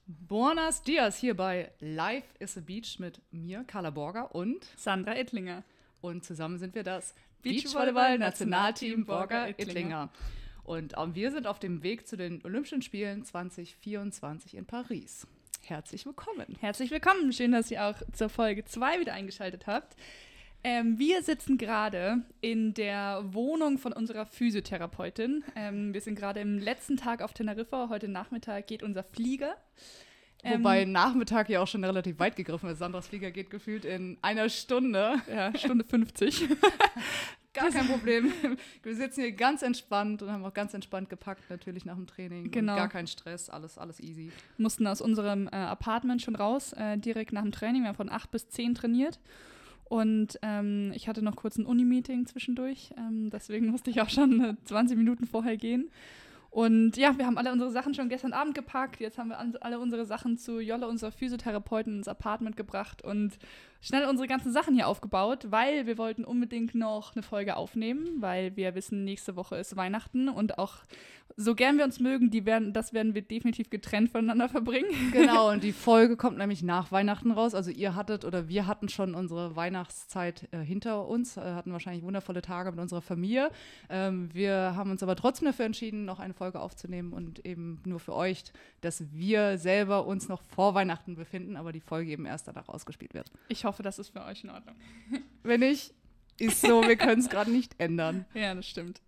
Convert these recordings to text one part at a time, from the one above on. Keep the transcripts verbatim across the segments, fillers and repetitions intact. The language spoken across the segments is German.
Buenos Dias hier bei Life is a Beach mit mir, Carla Borger und Sandra Ettlinger. Und zusammen sind wir das Beachvolleyball-Nationalteam Borger-Ettlinger. Und ähm, wir sind auf dem Weg zu den Olympischen Spielen zwanzig vierundzwanzig in Paris. Herzlich willkommen. Herzlich willkommen. Schön, dass ihr auch zur Folge zwei wieder eingeschaltet habt. Ähm, wir sitzen gerade in der Wohnung von unserer Physiotherapeutin. Ähm, wir sind gerade im letzten Tag auf Teneriffa. Heute Nachmittag geht unser Flieger. Wobei ähm, Nachmittag ja auch schon relativ weit gegriffen ist. Sandras Flieger geht gefühlt in einer Stunde. Ja, Stunde fünfzig. Gar kein Problem. Wir sitzen hier ganz entspannt und haben auch ganz entspannt gepackt, natürlich nach dem Training. Genau. Und gar kein Stress, alles, alles easy. Mussten aus unserem äh, Apartment schon raus, äh, direkt nach dem Training. Wir haben von acht bis zehn trainiert. Und ähm, ich hatte noch kurz ein Uni-Meeting zwischendurch. Ähm, deswegen musste ich auch schon äh, zwanzig Minuten vorher gehen. Und ja, wir haben alle unsere Sachen schon gestern Abend gepackt. Jetzt haben wir alle unsere Sachen zu Jolle, unserer Physiotherapeutin, ins Apartment gebracht und schnell unsere ganzen Sachen hier aufgebaut, weil wir wollten unbedingt noch eine Folge aufnehmen, weil wir wissen, nächste Woche ist Weihnachten und auch so gern wir uns mögen, die werden, das werden wir definitiv getrennt voneinander verbringen. Genau, und die Folge kommt nämlich nach Weihnachten raus. Also ihr hattet oder wir hatten schon unsere Weihnachtszeit äh, hinter uns, äh, hatten wahrscheinlich wundervolle Tage mit unserer Familie. Ähm, wir haben uns aber trotzdem dafür entschieden, noch eine Folge aufzunehmen und eben nur für euch, dass wir selber uns noch vor Weihnachten befinden, aber die Folge eben erst danach ausgespielt wird. Ich hoffe, das ist für euch in Ordnung. Wenn nicht, ist so, wir können es gerade nicht ändern. Ja, das stimmt.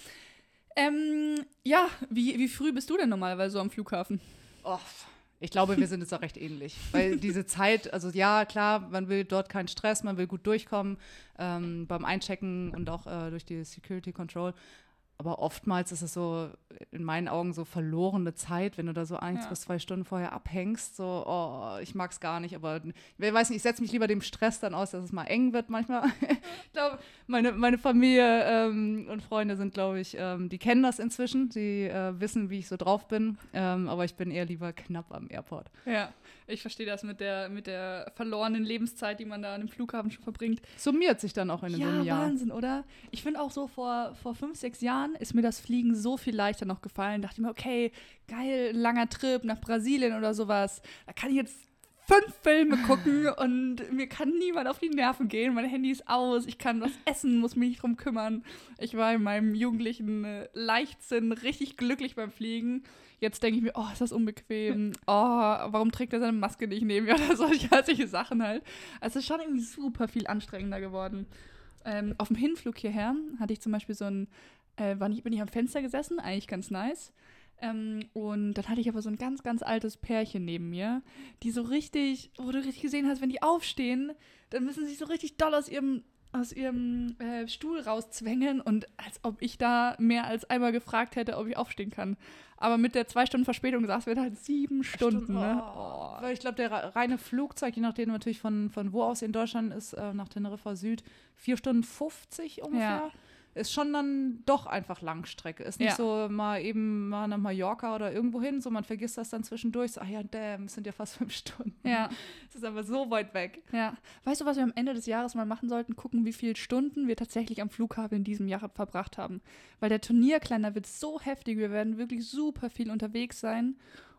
Ähm, ja, wie, wie früh bist du denn normalerweise so am Flughafen? Oh, ich glaube, wir sind jetzt auch recht ähnlich. Weil diese Zeit, also ja, klar, man will dort keinen Stress, man will gut durchkommen ähm, beim Einchecken und auch äh, durch die Security Control. Aber oftmals ist es so, in meinen Augen, so verlorene Zeit, wenn du da so eins Ja. bis zwei Stunden vorher abhängst. So, oh, ich mag es gar nicht, aber ich weiß nicht, ich setze mich lieber dem Stress dann aus, dass es mal eng wird manchmal. Ich glaube, meine, meine Familie ähm, und Freunde sind, glaube ich, ähm, die kennen das inzwischen. Die äh, wissen, wie ich so drauf bin. Ähm, aber ich bin eher lieber knapp am Airport. Ja, ich verstehe das mit der, mit der verlorenen Lebenszeit, die man da an dem Flughafen schon verbringt. Summiert sich dann auch in so einem Ja, Jahr. Wahnsinn, oder? Ich finde auch so, vor, vor fünf, sechs Jahren ist mir das Fliegen so viel leichter noch gefallen. Dachte ich mir, okay, geil, langer Trip nach Brasilien oder sowas. Da kann ich jetzt fünf Filme gucken und mir kann niemand auf die Nerven gehen. Mein Handy ist aus, ich kann was essen, muss mich nicht drum kümmern. Ich war in meinem jugendlichen äh, Leichtsinn richtig glücklich beim Fliegen. Jetzt denke ich mir, oh, ist das unbequem. Oh, warum trägt er seine Maske nicht neben mir? Oder solche, solche Sachen halt. Also es ist schon irgendwie super viel anstrengender geworden. Ähm, auf dem Hinflug hierher hatte ich zum Beispiel so ein, äh, war nicht, bin ich am Fenster gesessen, eigentlich ganz nice. Ähm, und dann hatte ich aber so ein ganz, ganz altes Pärchen neben mir, die so richtig, wo du richtig gesehen hast, wenn die aufstehen, dann müssen sie sich so richtig doll aus ihrem aus ihrem äh, Stuhl rauszwängen und als ob ich da mehr als einmal gefragt hätte, ob ich aufstehen kann. Aber mit der zwei Stunden Verspätung saßen wir da halt sieben Stunden. Stunden, Ne? oh. Weil ich glaube, der reine Flugzeug, je nachdem natürlich von, von wo aus in Deutschland ist, äh, nach Teneriffa Süd, vier Stunden fünfzig ungefähr. Ja. Ist schon dann doch einfach Langstrecke. Ist nicht Ja. so mal eben mal nach Mallorca oder irgendwo hin, so man vergisst das dann zwischendurch. So, ach ja, damn, es sind ja fast fünf Stunden. Ja. Es ist aber so weit weg. Ja. Weißt du, was wir am Ende des Jahres mal machen sollten? Gucken, wie viele Stunden wir tatsächlich am Flughafen in diesem Jahr verbracht haben. Weil der Turnierkalender wird so heftig, wir werden wirklich super viel unterwegs sein.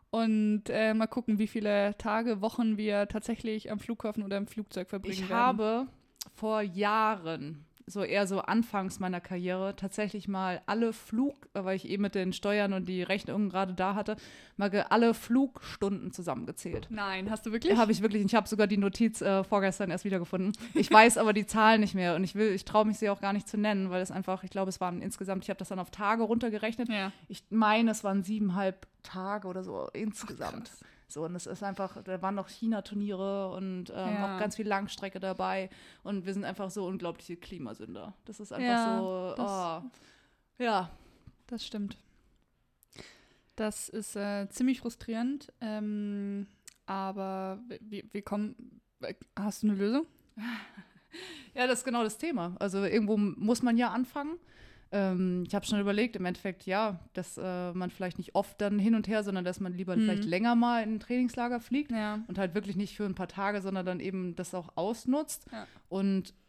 Und äh, mal gucken, wie viele Tage, Wochen wir tatsächlich am Flughafen oder im Flugzeug verbringen Ich werden. habe vor Jahren, so eher so anfangs meiner Karriere, tatsächlich mal alle Flug, weil ich eben mit den Steuern und die Rechnungen gerade da hatte, mal ge- alle Flugstunden zusammengezählt. Nein, hast du wirklich? Habe ich wirklich. Ich habe sogar die Notiz äh, vorgestern erst wiedergefunden. Ich weiß aber die Zahlen nicht mehr und ich will, ich traue mich sie auch gar nicht zu nennen, weil es einfach, ich glaube, es waren insgesamt, ich habe das dann auf Tage runtergerechnet. Ja. Ich meine, es waren siebeneinhalb Tage oder so insgesamt. Ach, krass. So, und es ist einfach, da waren noch China-Turniere und ähm, Ja. auch ganz viel Langstrecke dabei. Und wir sind einfach so unglaubliche Klimasünder. Das ist einfach Ja, so, das- oh, ja. Das stimmt. Das ist äh, ziemlich frustrierend, ähm, aber wir, wir kommen. Hast du eine Lösung? Ja, das ist genau das Thema. Also irgendwo muss man ja anfangen. Ähm, ich habe schon überlegt, im Endeffekt, ja, dass äh, man vielleicht nicht oft dann hin und her, sondern dass man lieber Mhm. vielleicht länger mal in ein Trainingslager fliegt Ja. und halt wirklich nicht für ein paar Tage, sondern dann eben das auch ausnutzt. Ja. Und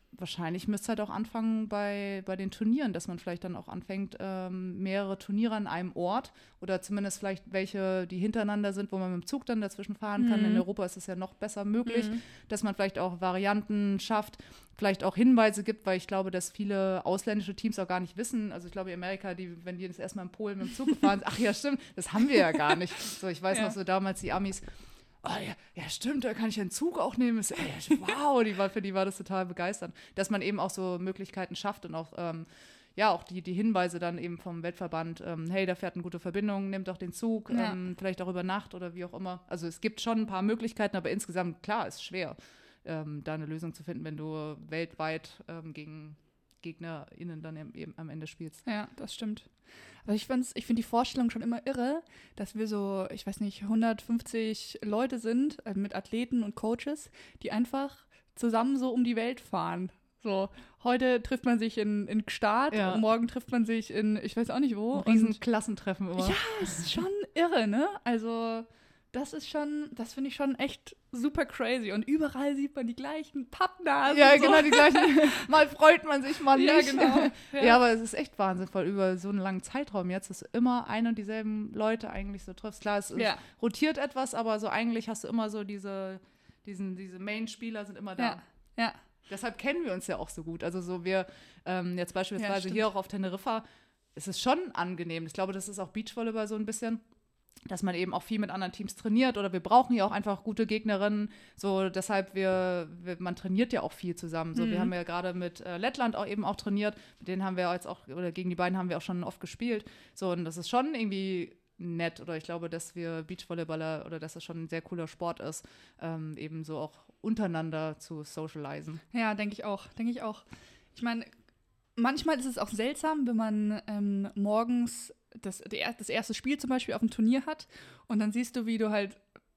wahrscheinlich müsste halt auch anfangen bei, bei den Turnieren, dass man vielleicht dann auch anfängt, ähm, mehrere Turniere an einem Ort oder zumindest vielleicht welche, die hintereinander sind, wo man mit dem Zug dann dazwischen fahren kann. Mhm. In Europa ist es ja noch besser möglich, Mhm. dass man vielleicht auch Varianten schafft, vielleicht auch Hinweise gibt, weil ich glaube, dass viele ausländische Teams auch gar nicht wissen. Also ich glaube, Amerika, die, wenn die das erstmal in Polen mit dem Zug gefahren sind, ach ja, stimmt, das haben wir ja gar nicht. So, ich weiß Ja. noch so damals die Amis, oh ja, ja, stimmt, da kann ich einen Zug auch nehmen. Ist, ey, wow, die war, für die war das total begeisternd. Dass man eben auch so Möglichkeiten schafft und auch, ähm, ja, auch die, die Hinweise dann eben vom Weltverband, ähm, hey, da fährt eine gute Verbindung, nimmt doch den Zug, Ja. ähm, vielleicht auch über Nacht oder wie auch immer. Also es gibt schon ein paar Möglichkeiten, aber insgesamt, klar, ist schwer, ähm, da eine Lösung zu finden, wenn du weltweit ähm, gegen GegnerInnen dann eben am Ende spielst. Ja, das stimmt. Aber ich, find's- ich finde die Vorstellung schon immer irre, dass wir so, ich weiß nicht, hundertfünfzig Leute sind äh, mit Athleten und Coaches, die einfach zusammen so um die Welt fahren. So, heute trifft man sich in, in Gstaad, Ja. morgen trifft man sich in, ich weiß auch nicht wo. Ein riesen Und Klassentreffen immer. ja, es ist schon irre, ne? Also, das ist schon, das finde ich schon echt super crazy. Und überall sieht man die gleichen Pappnasen. Ja, so. genau, die gleichen. Mal freut man sich, mal Ja, nicht. genau. Ja. Ja. aber es ist echt Wahnsinn, weil über so einen langen Zeitraum jetzt, dass du immer ein und dieselben Leute eigentlich so triffst. Klar, es Ja. rotiert etwas, aber so eigentlich hast du immer so diese, diesen, diese Main-Spieler sind immer da. Ja, ja. Deshalb kennen wir uns ja auch so gut. Also so wir ähm, jetzt Ja, beispielsweise stimmt. hier auch auf Teneriffa, es ist schon angenehm. Ich glaube, das ist auch Beachvolleyball so ein bisschen, dass man eben auch viel mit anderen Teams trainiert oder wir brauchen ja auch einfach gute Gegnerinnen. So deshalb, wir, wir man trainiert ja auch viel zusammen. So, Mhm. wir haben ja gerade mit äh, Lettland auch eben auch trainiert. Mit denen haben wir jetzt auch, oder gegen die beiden haben wir auch schon oft gespielt. So, und das ist schon irgendwie nett. Oder ich glaube, dass wir Beachvolleyballer oder dass das schon ein sehr cooler Sport ist, ähm, eben so auch untereinander zu socialisen. Ja, denke ich auch, denke ich auch. Ich meine, manchmal ist es auch seltsam, wenn man ähm, morgens das, der, das erste Spiel zum Beispiel auf dem Turnier hat und dann siehst du, wie du halt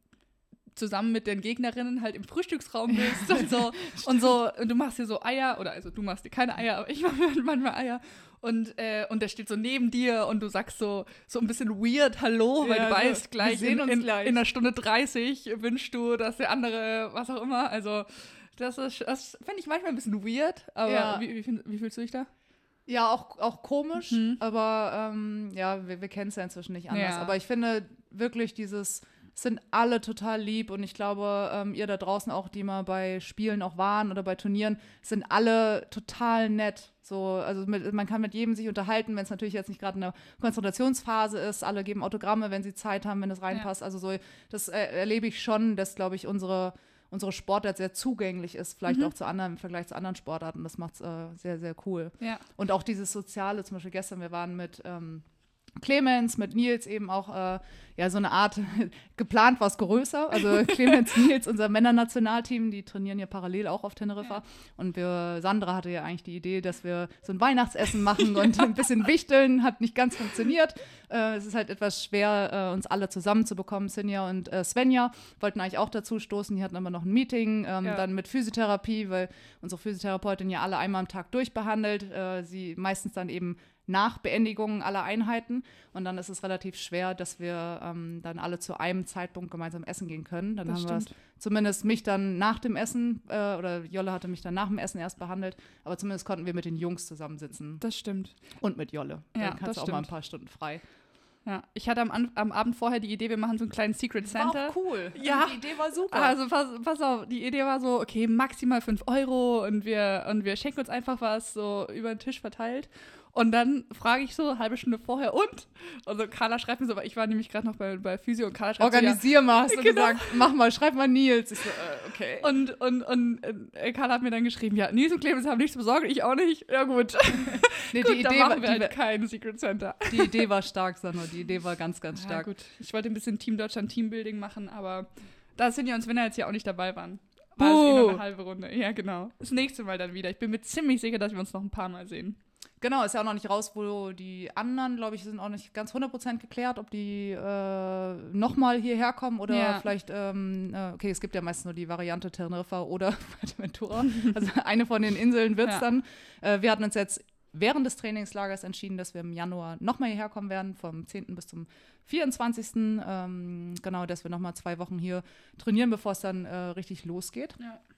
zusammen mit den Gegnerinnen halt im Frühstücksraum bist und so und so und du machst dir so Eier oder also du machst dir keine Eier, aber ich mache mir manchmal Eier und äh, und der steht so neben dir und du sagst so so ein bisschen weird Hallo, weil Ja, du so, weißt wir gleich sehen in, uns in, gleich. in einer Stunde dreißig wünschst du, dass der andere was auch immer, also das ist das finde ich manchmal ein bisschen weird, aber Ja. wie, wie, find- wie fühlst du dich da? Ja, auch, auch komisch, Mhm. aber ähm, ja, wir, wir kennen es ja inzwischen nicht anders. Ja. Aber ich finde wirklich dieses, es sind alle total lieb und ich glaube, ähm, ihr da draußen auch, die mal bei Spielen auch waren oder bei Turnieren, sind alle total nett. So, also mit, man kann mit jedem sich unterhalten, wenn es natürlich jetzt nicht gerade eine Konzentrationsphase ist. Alle geben Autogramme, wenn sie Zeit haben, wenn es reinpasst. Also so, das äh, erlebe ich schon, dass, glaube ich, unsere unsere Sportart sehr zugänglich ist, vielleicht Mhm. auch zu anderen, im Vergleich zu anderen Sportarten. Das macht es äh, sehr, sehr cool. Ja. Und auch dieses Soziale, zum Beispiel gestern, wir waren mit ähm, Clemens, mit Nils eben auch, äh, ja, so eine Art, geplant war es größer. Also Clemens, Nils, unser Männernationalteam, die trainieren ja parallel auch auf Teneriffa. Ja. Und wir, Sandra hatte ja eigentlich die Idee, dass wir so ein Weihnachtsessen machen und ein bisschen wichteln, hat nicht ganz funktioniert. Äh, es ist halt etwas schwer, äh, uns alle zusammenzubekommen. Sinja und äh, Svenja wollten eigentlich auch dazu stoßen, die hatten aber noch ein Meeting, ähm, Ja. dann mit Physiotherapie, weil unsere Physiotherapeutin ja alle einmal am Tag durchbehandelt, äh, sie meistens dann eben nach Beendigung aller Einheiten. Und dann ist es relativ schwer, dass wir ähm, dann alle zu einem Zeitpunkt gemeinsam essen gehen können. Dann Das haben wir stimmt. zumindest mich dann nach dem Essen, äh, oder Jolle hatte mich dann nach dem Essen erst behandelt, aber zumindest konnten wir mit den Jungs zusammensitzen Das stimmt. und mit Jolle. Ja, dann kannst das du auch mal ein stimmt. paar Stunden frei. Ja. Ich hatte am, An- am Abend vorher die Idee, wir machen so einen kleinen Secret Santa. cool. Ja. Die Idee war super. Also pass, pass auf, die Idee war so, okay, maximal fünf Euro und wir, und wir schenken uns einfach was so über den Tisch verteilt. Und dann frage ich so, halbe Stunde vorher, und? Also Carla schreibt mir so, weil ich war nämlich gerade noch bei, bei Physio und Carla schreibt Organisier mal, hast du Genau. gesagt. Mach mal, schreib mal Nils. Ich so, äh, okay. so, ja. Und, und, und äh, Carla hat mir dann geschrieben, ja, Nils und Clemens haben nichts besorgt, ich auch nicht. Ja gut, Nee, gut die, dann Idee war, machen wir die, halt kein Secret Center. die Idee war stark, Sandra. Die Idee war ganz, ganz Ja stark. gut, ich wollte ein bisschen Team Deutschland Teambuilding machen, aber da sind ja uns, wenn er jetzt ja auch nicht dabei waren. War es eh noch Buh. eine halbe Runde. Ja, genau. Das nächste Mal dann wieder. Ich bin mir ziemlich sicher, dass wir uns noch ein paar Mal sehen. Genau, ist ja auch noch nicht raus, wo die anderen, glaube ich, sind auch nicht ganz hundert Prozent geklärt, ob die äh, nochmal hierher kommen oder Ja. vielleicht, ähm, äh, okay, es gibt ja meistens nur die Variante Teneriffa oder Fuerteventura. Also eine von den Inseln wird es Ja. dann. Äh, wir hatten uns jetzt während des Trainingslagers entschieden, dass wir im Januar nochmal hierher kommen werden, vom zehnten bis zum vierundzwanzigsten Ähm, genau, dass wir nochmal zwei Wochen hier trainieren, bevor es dann äh, richtig losgeht. Ja.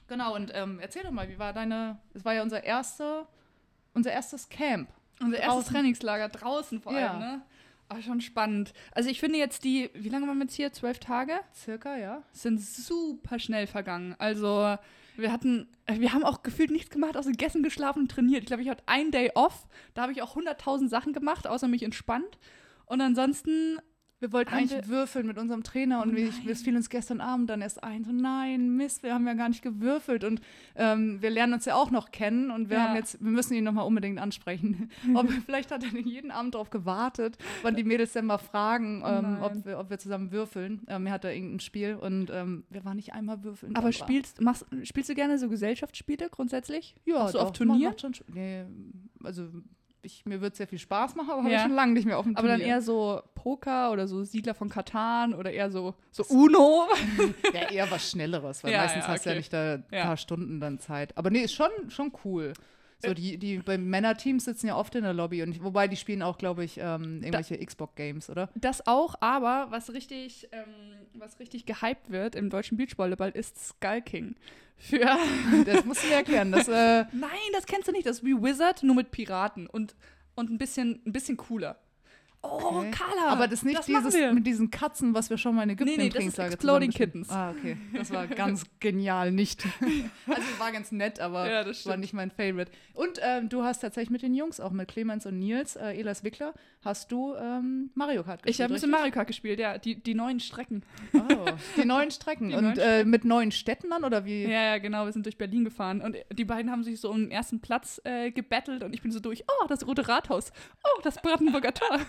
Genau, und ähm, erzähl doch mal, wie war deine, es war ja unser, erste, unser erstes Camp. Unser erstes Draußen. Trainingslager draußen vor allem, Ja. ne? Aber schon spannend. Also ich finde jetzt die, wie lange waren wir jetzt hier? Zwölf Tage? Circa, ja. Sind super schnell vergangen. Also wir hatten, wir haben auch gefühlt nichts gemacht, außer gegessen, geschlafen und trainiert. Ich glaube, ich hatte einen Day off. Da habe ich auch hunderttausend Sachen gemacht, außer mich entspannt. Und ansonsten Wir wollten Haben eigentlich würfeln mit unserem Trainer und Oh wir, wir fiel uns gestern Abend dann erst ein, so nein, Mist, wir haben ja gar nicht gewürfelt und ähm, wir lernen uns ja auch noch kennen und wir Ja. haben jetzt, wir müssen ihn nochmal unbedingt ansprechen. Ob, vielleicht hat er den jeden Abend darauf gewartet, wann die Mädels dann mal fragen, Oh ähm, nein. ob, wir, ob wir zusammen würfeln. Ähm, er hatte irgendein Spiel und ähm, wir waren nicht einmal würfeln. Aber Sandra. spielst, machst, spielst du gerne so Gesellschaftsspiele grundsätzlich? ja, auch so doch, auf Turnieren? Macht, macht schon, Sp- nee, also ich, mir wird sehr viel Spaß machen, aber habe Ja. ich schon lange nicht mehr auf dem Aber Turnier. dann eher so Poker oder so Siedler von Katan oder eher so, so Uno? Ja, eher was Schnelleres, weil Ja, meistens ja, hast du ja okay. nicht da ein Ja. paar Stunden dann Zeit. Aber nee, ist schon, schon cool. So, die, die beim Männerteams sitzen ja oft in der Lobby und ich, wobei die spielen auch, glaube ich, ähm, irgendwelche Xbox-Games, oder? Das auch, aber was richtig, ähm, was richtig gehypt wird im deutschen Beachvolleyball ist Skull King. Für Das musst du mir erklären. Das, äh, Nein, das kennst du nicht. Das ist wie Wizard, nur mit Piraten und, und ein, bisschen, ein bisschen cooler. Oh, Okay. Carla! aber das ist nicht das machen dieses wir. mit diesen Katzen, was wir schon mal in Ägypten Nee, nee, im das ist Trainingslager Exploding zusammen Kittens. gespielt- Ah, okay. Das war ganz genial nicht. Also war ganz nett, aber Ja, das war stimmt. nicht mein Favorite. Und ähm, du hast tatsächlich mit den Jungs, auch mit Clemens und Nils, äh, Elas Wickler, hast du ähm, Mario Kart gespielt, Ich habe ein bisschen richtig? Mario Kart gespielt, ja. Die, die neuen Strecken. Oh, die neuen Strecken. Die und neuen äh, mit neuen Städten dann, oder wie? Ja, ja, genau. Wir sind durch Berlin gefahren. Und die beiden haben sich so um den ersten Platz äh, gebettelt. Und ich bin so durch. Oh, das Rote Rathaus. Oh, das Brandenburger Tor.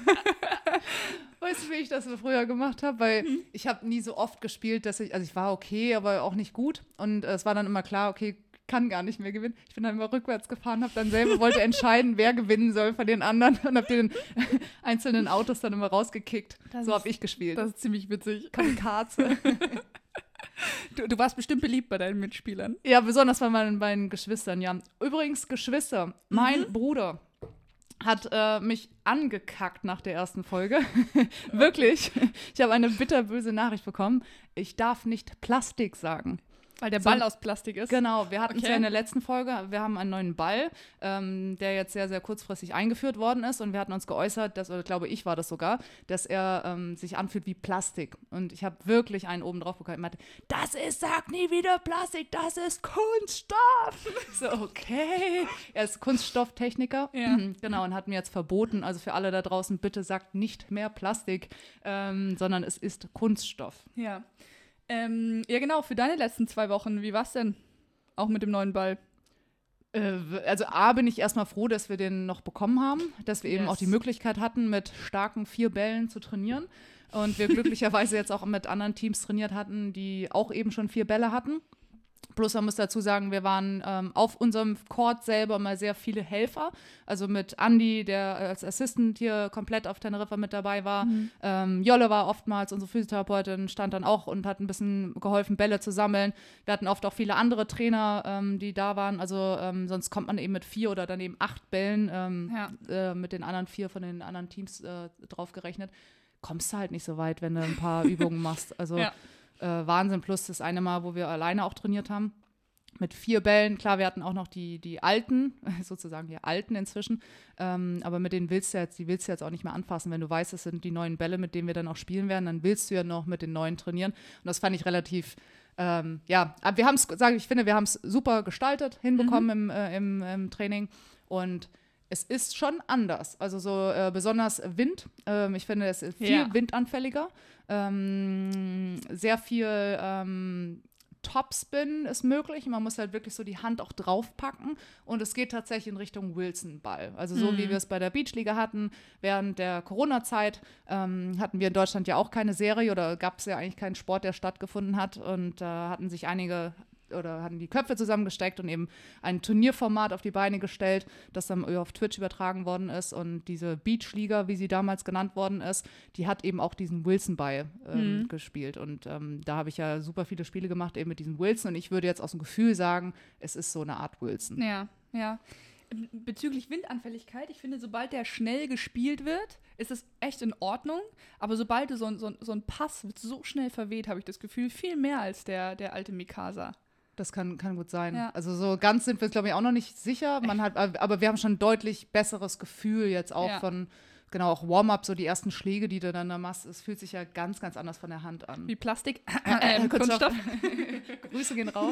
Weißt du, wie ich das so früher gemacht habe? Weil Mhm. ich habe nie so oft gespielt, dass ich, also ich war okay, aber auch nicht gut. Und äh, es war dann immer klar, okay, kann gar nicht mehr gewinnen. Ich bin dann immer rückwärts gefahren, habe dann selber, wollte entscheiden, wer gewinnen soll von den anderen und habe den einzelnen Autos dann immer rausgekickt. Das so ist- habe ich gespielt. Das ist ziemlich witzig. Kamikaze. Du, du warst bestimmt beliebt bei deinen Mitspielern. Ja, besonders bei meinen beiden Geschwistern, ja. Übrigens, Geschwister, mein Mhm. Bruder hat äh, mich angekackt nach der ersten Folge. Wirklich. Ich habe eine bitterböse Nachricht bekommen. Ich darf nicht Plastik sagen. Weil der So- Ball aus Plastik ist. Genau, wir hatten es Okay. ja in der letzten Folge, wir haben einen neuen Ball, ähm, der jetzt sehr, sehr kurzfristig eingeführt worden ist und wir hatten uns geäußert, dass, oder glaube ich war das sogar, dass er ähm, sich anfühlt wie Plastik und ich habe wirklich einen oben drauf bekommen. Ich meinte, das ist, sag nie wieder Plastik, das ist Kunststoff. So, okay. Er ist Kunststofftechniker, Ja. genau, und hat mir jetzt verboten, also für alle da draußen, bitte sagt nicht mehr Plastik, ähm, sondern es ist Kunststoff. Ja. Ähm, ja, genau. Für deine letzten zwei Wochen, wie war's denn? Auch mit dem neuen Ball. Äh, Also A, bin ich erstmal froh, dass wir den noch bekommen haben, dass wir eben Yes. auch die Möglichkeit hatten, mit starken vier Bällen zu trainieren. Und wir glücklicherweise jetzt auch mit anderen Teams trainiert hatten, die auch eben schon vier Bälle hatten. Plus, man muss dazu sagen, wir waren ähm, auf unserem Court selber mal sehr viele Helfer. Also mit Andy, der als Assistant hier komplett auf Teneriffa mit dabei war. Mhm. Ähm, Jolle war oftmals, unsere Physiotherapeutin, stand dann auch und hat ein bisschen geholfen, Bälle zu sammeln. Wir hatten oft auch viele andere Trainer, ähm, die da waren. Also ähm, sonst kommt man eben mit vier oder dann eben acht Bällen ähm, Ja. äh, mit den anderen vier von den anderen Teams äh, draufgerechnet. Kommst du halt nicht so weit, wenn du ein paar Übungen machst. Also Ja. äh, Wahnsinn. Plus das eine Mal, wo wir alleine auch trainiert haben. Mit vier Bällen. Klar, wir hatten auch noch die, die alten, sozusagen die alten inzwischen. Ähm, aber mit denen willst du jetzt, die willst du jetzt auch nicht mehr anfassen. Wenn du weißt, es sind die neuen Bälle, mit denen wir dann auch spielen werden, dann willst du ja noch mit den neuen trainieren. Und das fand ich relativ, ähm, ja, aber wir haben es, sage ich, finde, wir haben es super gestaltet, hinbekommen im, äh, im, im Training. Und es ist schon anders. Also so äh, besonders Wind. Ähm, ich finde, es ist viel Ja. windanfälliger. Ähm, sehr viel ähm, Topspin ist möglich. Man muss halt wirklich so die Hand auch draufpacken. Und es geht tatsächlich in Richtung Wilson-Ball. Also so, Mhm. wie wir es bei der Beachliga hatten. Während der Corona-Zeit ähm, hatten wir in Deutschland ja auch keine Serie oder gab es ja eigentlich keinen Sport, der stattgefunden hat. Und da äh, hatten sich einige oder hatten die Köpfe zusammengesteckt und eben ein Turnierformat auf die Beine gestellt, das dann auf Twitch übertragen worden ist. Und diese Beachliga, wie sie damals genannt worden ist, die hat eben auch diesen Wilson-Ball ähm, Mhm. gespielt. Und ähm, da habe ich ja super viele Spiele gemacht, eben mit diesem Wilson. Und ich würde jetzt aus dem Gefühl sagen, es ist so eine Art Wilson. Ja, ja. Bezüglich Windanfälligkeit, ich finde, sobald der schnell gespielt wird, ist es echt in Ordnung. Aber sobald du so, ein- so, ein- so ein Pass wird so schnell verweht, habe ich das Gefühl, viel mehr als der, der alte Mikasa. Das kann, kann gut sein. Ja. Also so ganz sind wir, glaube ich, auch noch nicht sicher. Man hat, aber wir haben schon ein deutlich besseres Gefühl jetzt auch Ja. von, genau, auch Warm-up, so die ersten Schläge, die du dann da machst. Es fühlt sich ja ganz, ganz anders von der Hand an. Wie Plastik, Äh, äh, Kunststoff. Kunststoff. Grüße gehen raus.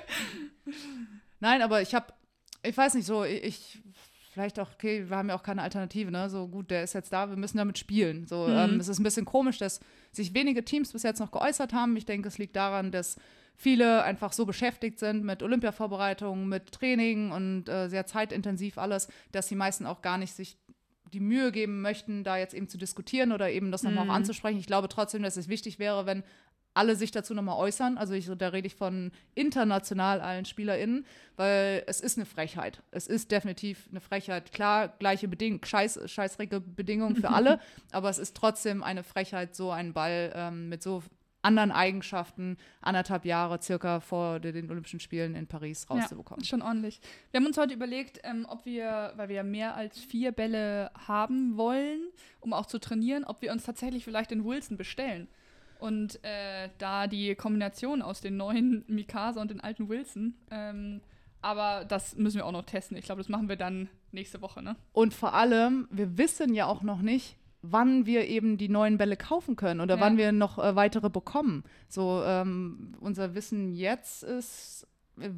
Nein, aber ich habe, ich weiß nicht, so, ich, vielleicht auch, okay, wir haben ja auch keine Alternative, ne? So gut, der ist jetzt da, wir müssen damit spielen. So, Mhm. ähm, es ist ein bisschen komisch, dass sich wenige Teams bis jetzt noch geäußert haben. Ich denke, es liegt daran, dass viele einfach so beschäftigt sind mit Olympiavorbereitungen, mit Training und äh, sehr zeitintensiv alles, dass die meisten auch gar nicht sich die Mühe geben möchten, da jetzt eben zu diskutieren oder eben das nochmal Mhm. auch anzusprechen. Ich glaube trotzdem, dass es wichtig wäre, wenn alle sich dazu nochmal äußern. Also ich, da rede ich von international allen SpielerInnen, weil es ist eine Frechheit. Es ist definitiv eine Frechheit. Klar, gleiche Bedingungen, scheiß, scheißrige Bedingungen für alle, aber es ist trotzdem eine Frechheit, so einen Ball ähm, mit so anderen Eigenschaften anderthalb Jahre circa vor den Olympischen Spielen in Paris rauszubekommen. Ja, schon ordentlich. Wir haben uns heute überlegt, ähm, ob wir, weil wir ja mehr als vier Bälle haben wollen, um auch zu trainieren, ob wir uns tatsächlich vielleicht den Wilson bestellen. Und äh, da die Kombination aus den neuen Mikasa und den alten Wilson, ähm, aber das müssen wir auch noch testen. Ich glaube, das machen wir dann nächste Woche, ne? Und vor allem, wir wissen ja auch noch nicht, wann wir eben die neuen Bälle kaufen können oder Ja. wann wir noch äh, weitere bekommen. So, ähm, unser Wissen jetzt ist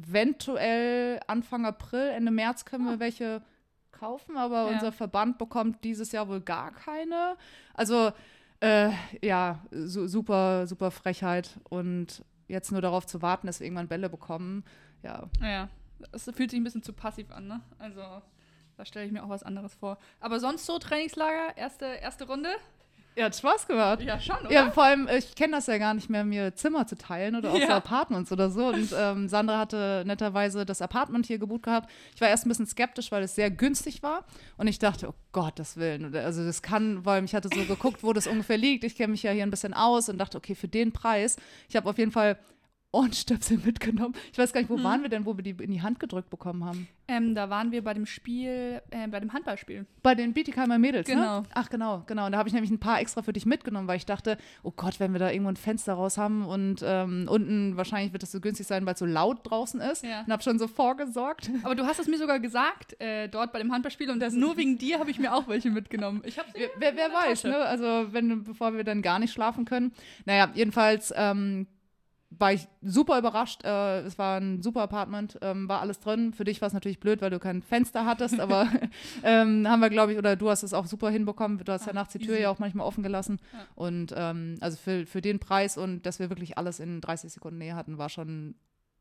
eventuell Anfang April, Ende März können wir welche kaufen, aber Ja. unser Verband bekommt dieses Jahr wohl gar keine. Also, äh, ja, su super, super Frechheit und jetzt nur darauf zu warten, dass wir irgendwann Bälle bekommen, ja. Ja, es fühlt sich ein bisschen zu passiv an, ne? Also, da stelle ich mir auch was anderes vor. Aber sonst so Trainingslager, erste, erste Runde? Ja, hat Spaß gemacht. Ja, schon, oder? Ja, vor allem, ich kenne das ja gar nicht mehr, mir Zimmer zu teilen oder auch Ja. so Apartments oder so. Und ähm, Sandra hatte netterweise das Apartment hier gebucht gehabt. Ich war erst ein bisschen skeptisch, weil es sehr günstig war. Und ich dachte, oh Gottes Willen. Oder- Also das kann, weil ich hatte so geguckt, wo das ungefähr liegt. Ich kenne mich ja hier ein bisschen aus und dachte, okay, für den Preis. Ich habe auf jeden Fall Ohrenstöpsel mitgenommen. Ich weiß gar nicht, wo Hm. waren wir denn, wo wir die in die Hand gedrückt bekommen haben? Ähm, da waren wir bei dem Spiel, äh, bei dem Handballspiel. Bei den Bietigheimer Mädels, Genau. ne? Ach, genau, genau. Und da habe ich nämlich ein paar extra für dich mitgenommen, weil ich dachte, oh Gott, wenn wir da irgendwo ein Fenster raus haben und ähm, unten wahrscheinlich wird es so günstig sein, weil es so laut draußen ist. Ja. Und habe schon so vorgesorgt. Aber du hast es mir sogar gesagt, äh, dort bei dem Handballspiel, und das nur wegen dir habe ich mir auch welche mitgenommen. Ich habe Wer, wer, wer weiß, ne? Also wenn, bevor wir dann gar nicht schlafen können. Naja, jedenfalls ähm, war ich super überrascht. Äh, es war ein super Apartment, ähm, war alles drin. Für dich war es natürlich blöd, weil du kein Fenster hattest, aber ähm, haben wir, glaube ich, oder du hast es auch super hinbekommen. Du hast ja Ah, nachts die Tür easy. ja auch manchmal offen gelassen. Ja. Und ähm, also für, für den Preis und dass wir wirklich alles in dreißig Sekunden Nähe hatten, war schon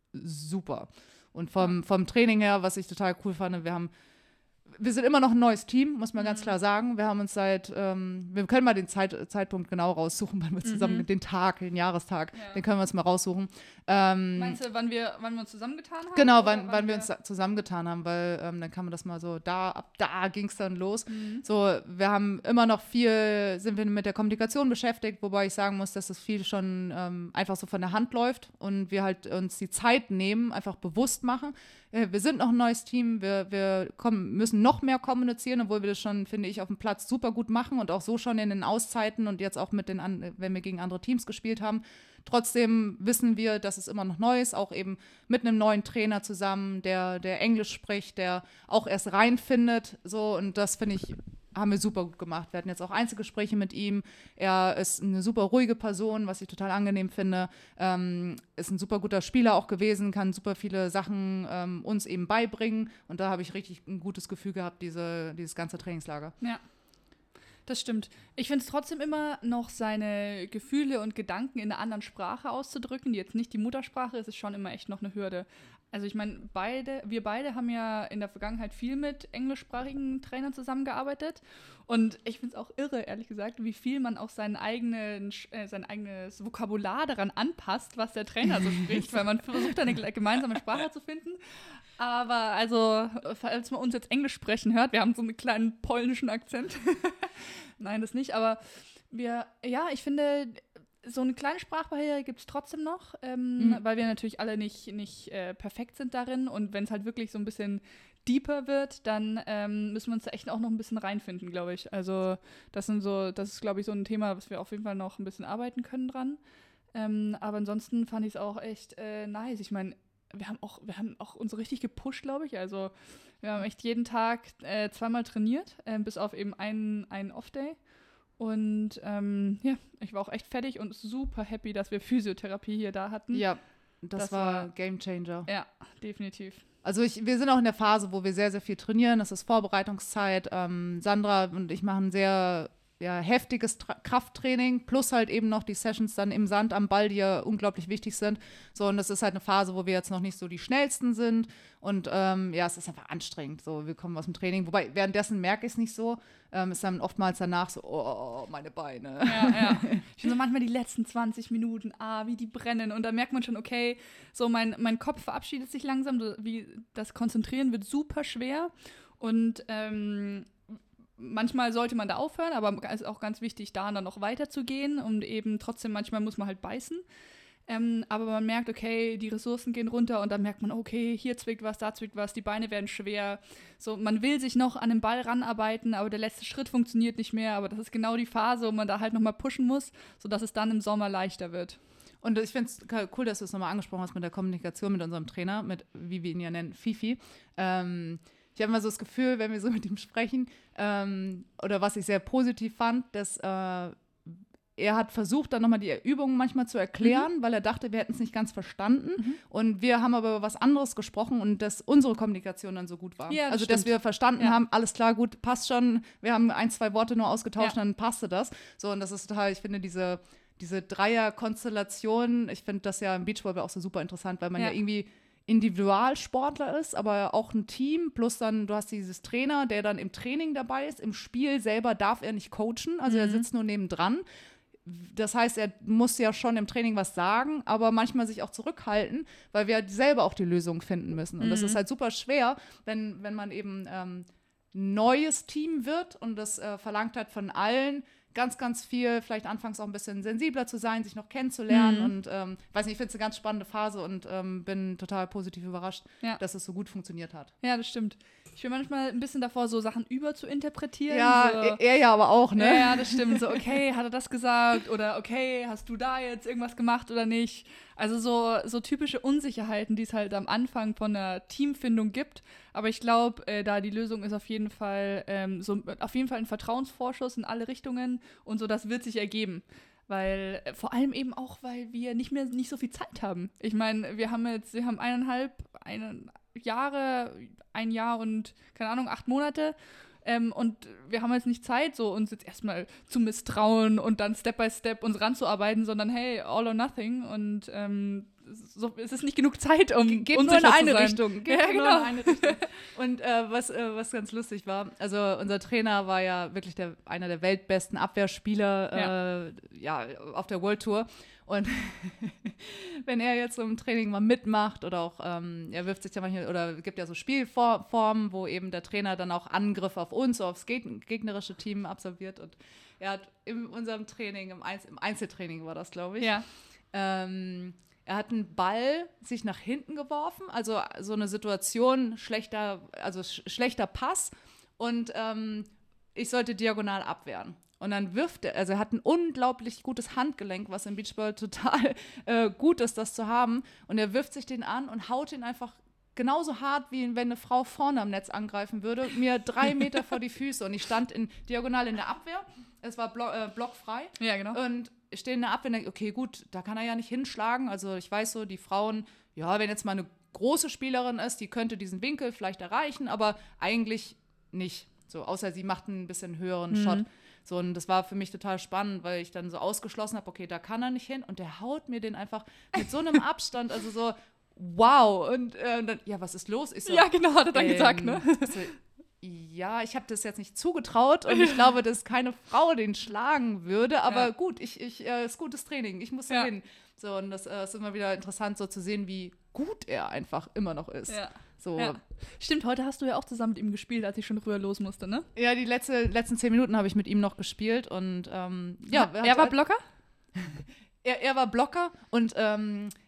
super. Und vom, vom Training her, was ich total cool fand, wir haben wir sind immer noch ein neues Team, muss man ganz Mhm. klar sagen. Wir haben uns seit, ähm, wir können mal den Zeit, Zeitpunkt genau raussuchen, wann wir zusammen, Mhm. den Tag, den Jahrestag, Ja. den können wir uns mal raussuchen. Ähm, Meinst du, wann wir, wann wir uns zusammengetan haben? genau, oder wann, wann wir uns da zusammengetan haben, weil ähm, dann kann man das mal so, da, ab da ging es dann los. Mhm. So, wir haben immer noch viel, sind wir mit der Kommunikation beschäftigt, wobei ich sagen muss, dass das viel schon ähm, einfach so von der Hand läuft und wir halt uns die Zeit nehmen, einfach bewusst machen. Äh, wir sind noch ein neues Team, wir, wir kommen, müssen noch mehr kommunizieren, obwohl wir das schon, finde ich, auf dem Platz super gut machen und auch so schon in den Auszeiten und jetzt auch mit den, an, wenn wir gegen andere Teams gespielt haben. Trotzdem wissen wir, dass es immer noch neu ist, auch eben mit einem neuen Trainer zusammen, der, der Englisch spricht, der auch erst reinfindet, so, und das finde ich, haben wir super gut gemacht. Wir hatten jetzt auch Einzelgespräche mit ihm. Er ist eine super ruhige Person, was ich total angenehm finde. Ähm, ist ein super guter Spieler auch gewesen, kann super viele Sachen ähm, uns eben beibringen. Und da habe ich richtig ein gutes Gefühl gehabt, diese, dieses ganze Trainingslager. Ja, das stimmt. Ich finde es trotzdem immer noch, seine Gefühle und Gedanken in einer anderen Sprache auszudrücken, die jetzt nicht die Muttersprache ist, ist schon immer echt noch eine Hürde. Also ich meine, beide, wir beide haben ja in der Vergangenheit viel mit englischsprachigen Trainern zusammengearbeitet und ich finde es auch irre, ehrlich gesagt, wie viel man auch seinen eigenen, äh, sein eigenes Vokabular daran anpasst, was der Trainer so spricht, weil man versucht, eine gemeinsame Sprache zu finden. Aber also, falls man uns jetzt Englisch sprechen hört, wir haben so einen kleinen polnischen Akzent. Nein, das nicht, aber wir, ja, ich finde, so eine kleine Sprachbarriere gibt es trotzdem noch, ähm, Mhm. weil wir natürlich alle nicht, nicht äh, perfekt sind darin und wenn es halt wirklich so ein bisschen deeper wird, dann ähm, müssen wir uns da echt auch noch ein bisschen reinfinden, glaube ich. Also das sind so, das ist, glaube ich, so ein Thema, was wir auf jeden Fall noch ein bisschen arbeiten können dran. Ähm, aber ansonsten fand ich es auch echt äh, nice. Ich meine, wir haben auch, wir haben auch uns so richtig gepusht, glaube ich. Also wir haben echt jeden Tag äh, zweimal trainiert, äh, bis auf eben einen, einen Off-Day. Und ähm, ja, ich war auch echt fertig und super happy, dass wir Physiotherapie hier da hatten. Ja, das, Das war war- Game Changer. Ja, definitiv. Also ich, wir sind auch in der Phase, wo wir sehr, sehr viel trainieren. Das ist Vorbereitungszeit. Ähm, Sandra und ich machen sehr ja, heftiges Tra- Krafttraining, plus halt eben noch die Sessions dann im Sand am Ball, die ja unglaublich wichtig sind. So, und das ist halt eine Phase, wo wir jetzt noch nicht so die schnellsten sind. Und ähm, ja, es ist einfach anstrengend. So, wir kommen aus dem Training. Wobei, währenddessen merke ich es nicht so. Ähm, ist dann oftmals danach so, oh, meine Beine. Ja, ja. Ich finde so manchmal die letzten zwanzig Minuten, ah, wie die brennen. Und da merkt man schon, okay, so mein, mein Kopf verabschiedet sich langsam. So, wie das Konzentrieren wird super schwer. Und ähm, manchmal sollte man da aufhören, aber es ist auch ganz wichtig, da dann noch weiterzugehen. Und eben trotzdem, manchmal muss man halt beißen. Ähm, aber man merkt, okay, die Ressourcen gehen runter und dann merkt man, okay, hier zwickt was, da zwickt was, die Beine werden schwer. So, man will sich noch an den Ball ranarbeiten, aber der letzte Schritt funktioniert nicht mehr. Aber das ist genau die Phase, wo man da halt nochmal pushen muss, sodass es dann im Sommer leichter wird. Und ich finde es cool, dass du es nochmal angesprochen hast mit der Kommunikation mit unserem Trainer, mit, wie wir ihn ja nennen, Fifi. Ähm, ich habe immer so das Gefühl, wenn wir so mit ihm sprechen, ähm, oder was ich sehr positiv fand, dass äh, er hat versucht, dann nochmal die Übungen manchmal zu erklären, mhm. weil er dachte, wir hätten es nicht ganz verstanden. Mhm. Und wir haben aber über was anderes gesprochen und dass unsere Kommunikation dann so gut war. Ja, das also, stimmt. dass wir verstanden Ja. haben, alles klar, gut, passt schon. Wir haben ein, zwei Worte nur ausgetauscht, Ja. dann passte das. So, und das ist total, ich finde, diese, diese Dreier-Konstellation, ich finde das ja im Beachvolleyball auch so super interessant, weil man ja, Ja. irgendwie Individualsportler ist, aber auch ein Team, plus dann, du hast dieses Trainer, der dann im Training dabei ist. Im Spiel selber darf er nicht coachen, also Mhm. er sitzt nur nebendran. Das heißt, er muss ja schon im Training was sagen, aber manchmal sich auch zurückhalten, weil wir halt selber auch die Lösung finden müssen. Und das Mhm. ist halt super schwer, wenn, wenn man eben ähm, neues Team wird und das äh, verlangt hat von allen ganz, ganz viel, vielleicht anfangs auch ein bisschen sensibler zu sein, sich noch kennenzulernen. Mhm. Und ähm, weiß nicht, ich finde es eine ganz spannende Phase und ähm, bin total positiv überrascht, Ja. dass es so gut funktioniert hat. Ja, das stimmt. Ich bin manchmal ein bisschen davor, so Sachen über zu interpretieren. Ja, so. er, er ja aber auch, ne? Ja, ja, das stimmt. So, okay, hat er das gesagt? Oder okay, hast du da jetzt irgendwas gemacht oder nicht? Also so, so typische Unsicherheiten, die es halt am Anfang von einer Teamfindung gibt. Aber ich glaube, äh, da die Lösung ist auf jeden Fall ähm, so auf jeden Fall ein Vertrauensvorschuss in alle Richtungen und so, das wird sich ergeben. Weil, äh, vor allem eben auch, weil wir nicht mehr nicht so viel Zeit haben. Ich meine, wir haben jetzt, wir haben eineinhalb, eine Jahre, ein Jahr und, keine Ahnung, acht Monate. Ähm, und wir haben jetzt nicht Zeit, so uns jetzt erstmal zu misstrauen und dann Step by Step uns ranzuarbeiten, sondern hey, all or nothing. Und ähm, so, es ist nicht genug Zeit, um Geht nur in unsicher eine zu sein. Richtung. Geht Ja, nur genau. in eine Richtung. Und äh, was, äh, was ganz lustig war, also unser Trainer war ja wirklich der, einer der weltbesten Abwehrspieler Ja. äh, ja, auf der World Tour. Und wenn er jetzt so im Training mal mitmacht oder auch, ähm, er wirft sich ja manchmal, oder gibt ja so Spielformen, wo eben der Trainer dann auch Angriffe auf uns, aufs Geg- gegnerische Team absolviert. Und er hat in unserem Training, im, Einz- im Einzeltraining war das, glaube ich, Ja. ähm, er hat einen Ball sich nach hinten geworfen, also so eine Situation, schlechter, also sch- schlechter Pass und ähm, ich sollte diagonal abwehren. Und dann wirft er, also er hat ein unglaublich gutes Handgelenk, was im Beachball total äh, gut ist, das zu haben. Und er wirft sich den an und haut ihn einfach genauso hart, wie wenn eine Frau vorne am Netz angreifen würde, mir drei Meter vor die Füße. Und ich stand in, diagonal in der Abwehr, es war blo- äh, blockfrei. Ja, genau. Und ich stehe in der Abwehr und denke, okay, gut, da kann er ja nicht hinschlagen. Also ich weiß so, die Frauen, ja, wenn jetzt mal eine große Spielerin ist, die könnte diesen Winkel vielleicht erreichen, aber eigentlich nicht. So, außer sie macht einen bisschen höheren Mhm. Shot. So, und das war für mich total spannend, weil ich dann so ausgeschlossen habe, okay, da kann er nicht hin. Und der haut mir den einfach mit so einem Abstand, also so, wow. Und äh, dann, ja, was ist los? Ich so, Ja, genau, hat er dann ähm, gesagt, ne? so, ja, ich habe das jetzt nicht zugetraut und ich glaube, dass keine Frau den schlagen würde, aber Ja. gut, ich, ich, äh, ist gutes Training, ich muss Ja. hin. So, und das äh, ist immer wieder interessant, so zu sehen, wie gut er einfach immer noch ist. Ja. So, Ja. Stimmt, heute hast du ja auch zusammen mit ihm gespielt, als ich schon früher los musste, ne? ja, die letzte, letzten zehn Minuten habe ich mit ihm noch gespielt und ähm, ja. er war Blocker? Er, er war Blocker und ähm,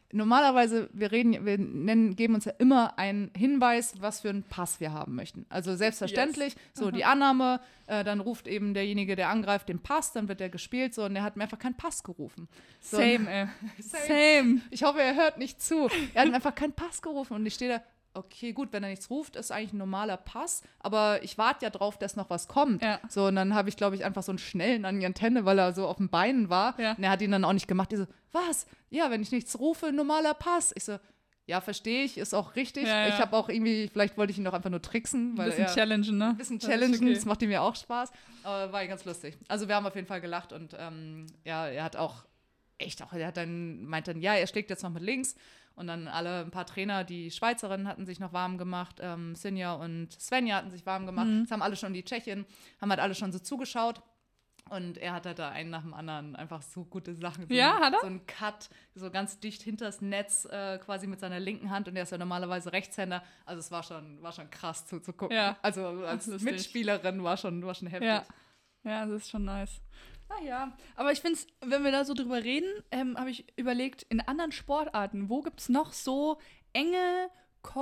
normalerweise, wir reden, wir nennen, geben uns ja immer einen Hinweis, was für einen Pass wir haben möchten. Also selbstverständlich, yes. so Aha. die Annahme, äh, dann ruft eben derjenige, der angreift, den Pass, dann wird der gespielt, so, und der hat mir einfach keinen Pass gerufen. So, Same, ey. Same. Same. Ich hoffe, er hört nicht zu. Er hat mir einfach keinen Pass gerufen und ich stehe da, okay, gut, wenn er nichts ruft, ist eigentlich ein normaler Pass, aber ich warte ja drauf, dass noch was kommt. Ja. So, und dann habe ich, glaube ich, einfach so einen schnellen an die Antenne, weil er so auf den Beinen war. Ja. Und er hat ihn dann auch nicht gemacht. Die so, was? Ja, wenn ich nichts rufe, ein normaler Pass. Ich so, ja, verstehe ich, ist auch richtig. Ja, ja. Ich habe auch irgendwie, vielleicht wollte ich ihn doch einfach nur tricksen. Weil ein bisschen er, challengen, ne? Ein bisschen challengen, das, okay. das macht ihm ja auch Spaß. Aber war ganz lustig. Also wir haben auf jeden Fall gelacht und ähm, ja, er hat auch echt auch, er hat dann, meint dann, ja, er schlägt jetzt noch mit links. Und dann alle, ein paar Trainer, die Schweizerinnen hatten sich noch warm gemacht, ähm, Sinja und Svenja hatten sich warm gemacht. Mhm. Das haben alle schon die Tschechien, haben halt alle schon so zugeschaut. Und er hat halt da einen nach dem anderen einfach so gute Sachen. So ja, ein, hat er? So ein Cut, so ganz dicht hinters Netz, äh, quasi mit seiner linken Hand. Und er ist ja normalerweise Rechtshänder. Also es war schon, war schon krass zuzugucken. Ja. Also als Mitspielerin war schon, war schon heftig. Ja. ja, das ist schon nice. Ah ja, aber ich finde es, wenn wir da so drüber reden, ähm, habe ich überlegt, in anderen Sportarten, wo gibt es noch so enge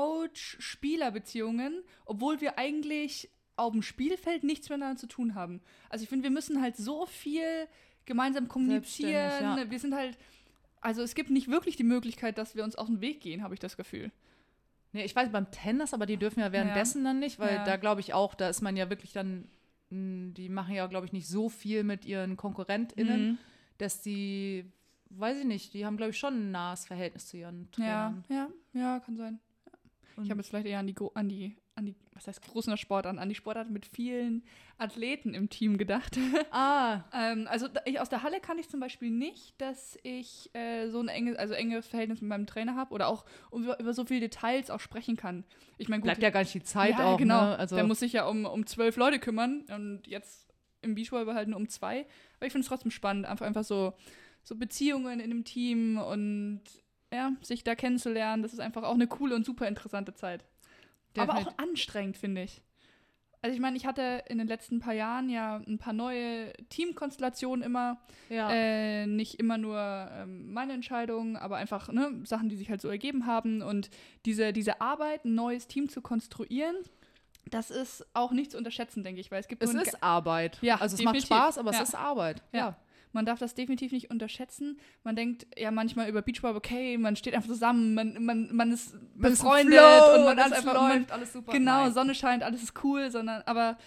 Coach-Spieler-Beziehungen, obwohl wir eigentlich auf dem Spielfeld nichts miteinander zu tun haben. Also ich finde, wir müssen halt so viel gemeinsam kommunizieren. Ja. Wir sind halt, also es gibt nicht wirklich die Möglichkeit, dass wir uns aus dem Weg gehen, habe ich das Gefühl. Nee, ich weiß beim Tennis, aber die dürfen ja währenddessen ja. dann nicht, weil ja. da glaube ich auch, da ist man ja wirklich dann die machen ja, glaube ich, nicht so viel mit ihren KonkurrentInnen, mhm. dass die, weiß ich nicht, die haben, glaube ich, schon ein nahes Verhältnis zu ihren Trainern. Ja, ja, ja, kann sein. Ja. Ich habe jetzt vielleicht eher an die, an die, an die, was heißt großen Sportarten, an die Sportarten mit vielen Athleten im Team gedacht. Ah. ähm, also ich, aus der Halle kann ich zum Beispiel nicht, dass ich äh, so ein enge, also enge Verhältnis mit meinem Trainer habe oder auch über, über so viele Details auch sprechen kann. Ich meine, bleibt ja gar nicht die Zeit ja, auch. Genau, ne? Also der muss sich ja um, um zwölf Leute kümmern und jetzt im Beachvolleyball halt nur um zwei. Aber ich finde es trotzdem spannend, einfach, einfach so, so Beziehungen in einem Team und ja, sich da kennenzulernen. Das ist einfach auch eine coole und super interessante Zeit. Definitiv. Aber auch anstrengend, finde ich. Also ich meine, ich hatte in den letzten paar Jahren ja ein paar neue Teamkonstellationen immer. Ja. Äh, nicht immer nur ähm, meine Entscheidungen, aber einfach ne, Sachen, die sich halt so ergeben haben. Und diese, diese Arbeit, ein neues Team zu konstruieren, das ist auch nicht zu unterschätzen, denke ich. Weil es gibt es nur ist Arbeit. Ja, also es definitiv. macht Spaß, aber ja. es ist Arbeit. Ja. ja. Man darf das definitiv nicht unterschätzen. Man denkt ja manchmal über Beachvolleyball, okay, man steht einfach zusammen, man, man, man ist man befreundet ist Flow, und man alles ist einfach läuft, man, alles super. Genau, Nein. Sonne scheint, alles ist cool, sondern aber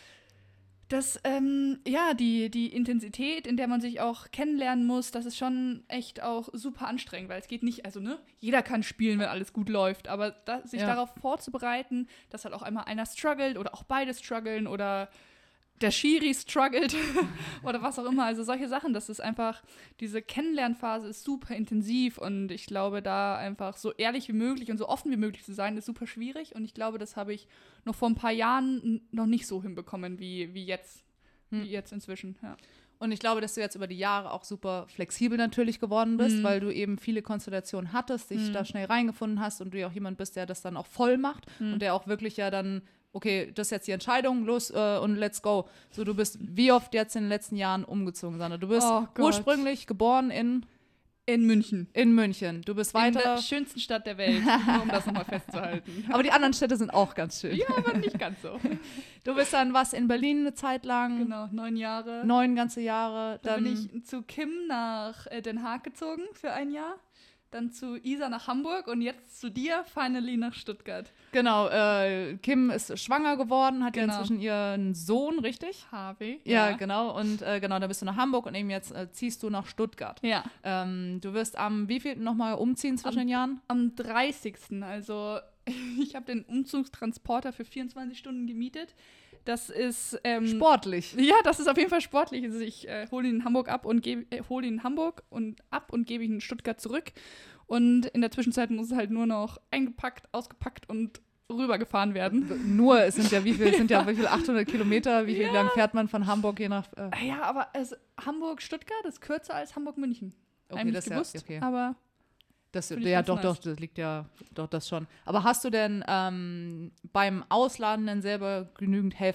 das, ähm, ja, die, die Intensität, in der man sich auch kennenlernen muss, das ist schon echt auch super anstrengend, weil es geht nicht, also ne, jeder kann spielen, wenn alles gut läuft, aber da, sich ja. darauf vorzubereiten, dass halt auch einmal einer struggelt oder auch beide strugglen oder der Schiri struggelt oder was auch immer. Also solche Sachen, das ist einfach, diese Kennenlernphase ist super intensiv und ich glaube, da einfach so ehrlich wie möglich und so offen wie möglich zu sein, ist super schwierig und ich glaube, das habe ich noch vor ein paar Jahren noch nicht so hinbekommen wie, wie jetzt, hm. wie jetzt inzwischen, ja. Und ich glaube, dass du jetzt über die Jahre auch super flexibel natürlich geworden bist, mhm. weil du eben viele Konstellationen hattest, dich mhm. da schnell reingefunden hast und du ja auch jemand bist, der das dann auch voll macht mhm. und der auch wirklich ja dann okay, das ist jetzt die Entscheidung, los äh, und let's go. So, du bist wie oft jetzt in den letzten Jahren umgezogen, Sandra? Du bist oh ursprünglich geboren in In München. In München. Du bist weiter. In der schönsten Stadt der Welt, nur um das nochmal festzuhalten. Aber die anderen Städte sind auch ganz schön. Ja, aber nicht ganz so. Du bist dann was in Berlin eine Zeit lang. Genau, neun Jahre. Neun ganze Jahre. Dann, dann bin ich zu Kim nach äh, Den Haag gezogen für ein Jahr. Dann zu Isa nach Hamburg und jetzt zu dir, finally nach Stuttgart. Genau, äh, Kim ist schwanger geworden, hat genau. inzwischen ihren Sohn, richtig? Harvey. Ja, ja. genau. Und äh, genau, da bist du nach Hamburg und eben jetzt äh, ziehst du nach Stuttgart. Ja. Ähm, du wirst am wievielten nochmal umziehen zwischen am, den Jahren? Am dreißigsten Also ich habe den Umzugstransporter für vierundzwanzig Stunden gemietet. Das ist ähm, sportlich. Ja, das ist auf jeden Fall sportlich. Also ich äh, hole ihn in Hamburg ab und gebe äh, hole ihn in Hamburg und ab und gebe ihn in Stuttgart zurück. Und in der Zwischenzeit muss es halt nur noch eingepackt, ausgepackt und rübergefahren werden. Nur, es sind ja wie viel, es sind ja wie viel achthundert Kilometer, wie viel ja. lang fährt man von Hamburg je nach. Äh ja, aber es, Hamburg-Stuttgart ist kürzer als Hamburg-München. Okay, Eigentlich das gewusst, ja, okay. aber. Das, ja, doch, nice. doch, das liegt ja, doch, das schon. Aber hast du denn ähm, beim Ausladen denn selber genügend Helfer?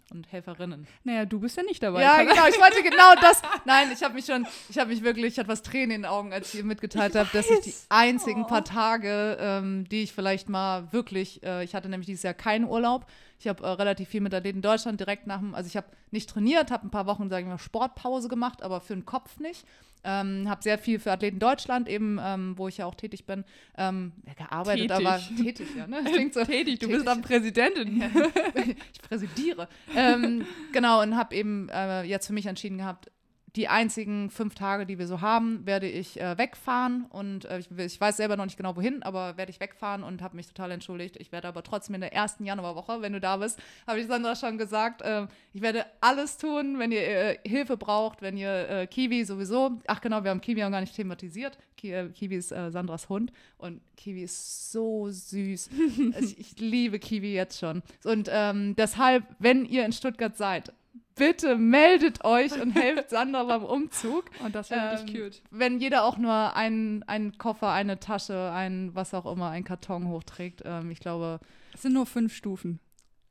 und Helferinnen. Naja, du bist ja nicht dabei. Ja, genau, ich wollte genau das. Nein, ich habe mich schon, ich habe mich wirklich, ich hatte was Tränen in den Augen, als ich ihr mitgeteilt habe, dass ich die einzigen Oh. paar Tage, ähm, die ich vielleicht mal wirklich, äh, ich hatte nämlich dieses Jahr keinen Urlaub. Ich habe äh, relativ viel mit Athleten Deutschland direkt nach dem, also ich habe nicht trainiert, habe ein paar Wochen, sage ich mal, Sportpause gemacht, aber für den Kopf nicht. Ähm, habe sehr viel für Athleten Deutschland eben, ähm, wo ich ja auch tätig bin, ähm, ja, gearbeitet, Tätig. aber tätig, ja, ne? Das klingt so. Tätig, du tätig. bist dann Präsidentin. Ja, ich präsidiere. ähm, genau, und habe eben äh, jetzt für mich entschieden gehabt, die einzigen fünf Tage, die wir so haben, werde ich äh, wegfahren und äh, ich, ich weiß selber noch nicht genau wohin, aber werde ich wegfahren und habe mich total entschuldigt. Ich werde aber trotzdem in der ersten Januarwoche, wenn du da bist, habe ich Sandra schon gesagt, äh, ich werde alles tun, wenn ihr äh, Hilfe braucht, wenn ihr äh, Kiwi sowieso, ach genau, wir haben Kiwi auch gar nicht thematisiert. Ki äh, Kiwi ist äh, Sandras Hund und Kiwi ist so süß. Also ich, ich liebe Kiwi jetzt schon. Und ähm, deshalb, wenn ihr in Stuttgart seid, bitte meldet euch und helft Sandra beim Umzug. Und das wäre Ähm, wirklich cute. Wenn jeder auch nur einen, einen Koffer, eine Tasche, ein was auch immer, einen Karton hochträgt. Ähm, ich glaube, Es sind nur fünf Stufen.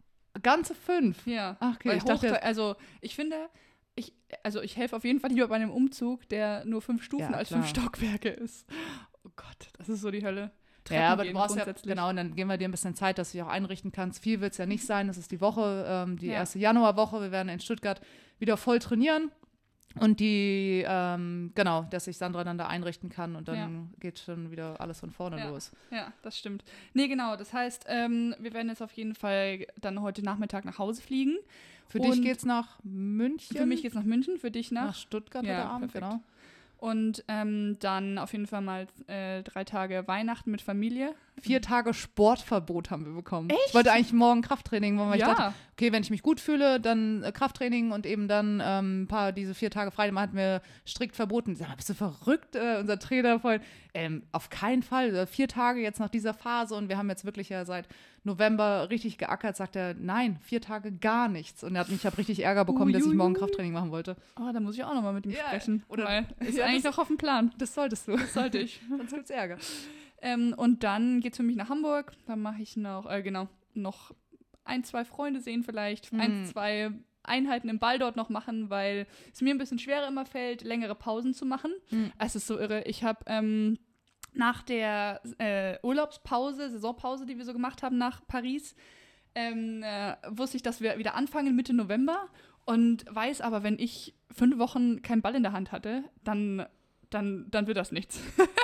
ganze fünf. Ja. Ach, okay, Weil ich dachte, hochtra- also ich finde, ich, also ich helfe auf jeden Fall lieber bei einem Umzug, der nur fünf Stufen Ja, als klar. fünf Stockwerke ist. Oh Gott, das ist so die Hölle. ja, aber du gehen brauchst ja, grundsätzlich. genau, und dann geben wir dir ein bisschen Zeit, dass du dich auch einrichten kannst. Viel wird es ja nicht sein, das ist die Woche, ähm, die Ja. erste Januarwoche. Wir werden in Stuttgart wieder voll trainieren. Und die, ähm, genau, dass sich Sandra dann da einrichten kann und dann Ja. geht schon wieder alles von vorne Ja. los. Ja, das stimmt. Nee, genau. Das heißt, ähm, wir werden jetzt auf jeden Fall dann heute Nachmittag nach Hause fliegen. Für Und dich geht's nach München? Für mich geht's nach München, für dich nach nach. Stuttgart Ja, heute Abend, perfekt. genau. Und ähm, dann auf jeden Fall mal äh, drei Tage Weihnachten mit Familie. Vier Tage Sportverbot haben wir bekommen. Echt? Ich wollte eigentlich morgen Krafttraining machen, weil Ja. ich dachte, okay, wenn ich mich gut fühle, dann äh, Krafttraining und eben dann ähm, ein paar, diese vier Tage frei, man hat mir strikt verboten. Sag mal, bist du verrückt? Äh, unser Trainer voll, ähm, auf keinen Fall. Äh, vier Tage jetzt nach dieser Phase und wir haben jetzt wirklich ja seit November richtig geackert, sagt er, nein, vier Tage gar nichts. Und er hat mich, ich habe richtig Ärger bekommen, dass ich morgen Uiuiui. Krafttraining machen wollte. Oh, da muss ich auch nochmal mit ihm Ja, sprechen. oder- weil ist ja, eigentlich das- noch auf dem Plan. Das solltest du. Das sollte ich. Sonst gibt's Ärger. ähm, und dann geht's für mich nach Hamburg. Dann mache ich noch, äh, genau, noch ein, zwei Freunde sehen vielleicht. Mhm. Ein, zwei Einheiten im Ball dort noch machen, weil es mir ein bisschen schwerer immer fällt, längere Pausen zu machen. Mhm. Es ist so irre. Ich habe ähm, nach der äh, Urlaubspause, Saisonpause, die wir so gemacht haben nach Paris, ähm, äh, wusste ich, dass wir wieder anfangen Mitte November und weiß aber, wenn ich fünf Wochen keinen Ball in der Hand hatte, dann, dann, dann wird das nichts.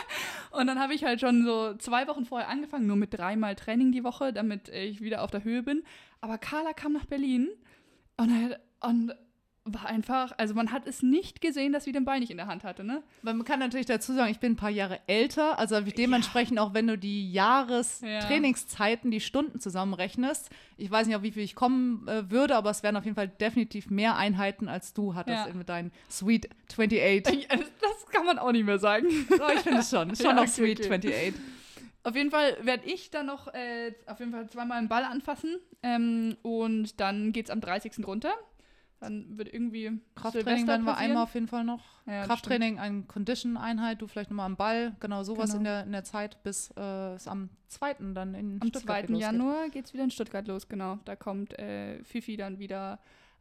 Und dann habe ich halt schon so zwei Wochen vorher angefangen, nur mit dreimal Training die Woche, damit ich wieder auf der Höhe bin. Aber Carla kam nach Berlin und, halt, und war einfach, also man hat es nicht gesehen, dass sie den Ball nicht in der Hand hatte, ne? Weil man kann natürlich dazu sagen, ich bin ein paar Jahre älter, also dementsprechend auch wenn du die Ja. Jahrestrainingszeiten, die Stunden zusammenrechnest, ich weiß nicht, auf wie viel ich kommen äh, würde, aber es wären auf jeden Fall definitiv mehr Einheiten, als du hattest Ja. in, mit deinen Sweet twenty-eight. Das kann man auch nicht mehr sagen. Oh, ich finde es schon, schon Ja, noch okay, Sweet okay. twenty-eight. Auf jeden Fall werde ich dann noch äh, auf jeden Fall zweimal einen Ball anfassen ähm, und dann geht's am dreißigsten runter. Dann wird irgendwie Krafttraining Silvester werden wir passieren. einmal auf jeden Fall noch. Ja, das Krafttraining, eine Condition-Einheit, du vielleicht nochmal am Ball, genau sowas Genau. in der, in der Zeit, bis äh, es am zweiten dann in Am Stuttgart zweiten losgeht. Januar geht es wieder in Stuttgart los, genau. Da kommt äh, Fifi dann wieder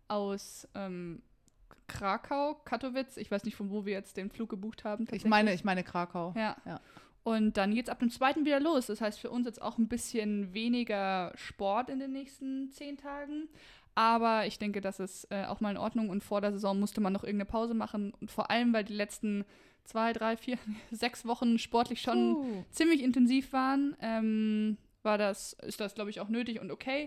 aus ähm, Krakau, Katowice. Ich weiß nicht, von wo wir jetzt den Flug gebucht haben. Ich tatsächlich. meine, ich meine Krakau. Ja. Ja. Und dann geht es ab dem zweiten wieder los. Das heißt für uns jetzt auch ein bisschen weniger Sport in den nächsten zehn Tagen. Aber ich denke, das ist äh, auch mal in Ordnung. Und vor der Saison musste man noch irgendeine Pause machen. Und vor allem, weil die letzten zwei, drei, vier, sechs Wochen sportlich schon Uh. ziemlich intensiv waren, ähm, war das, ist das, glaube ich, auch nötig und okay.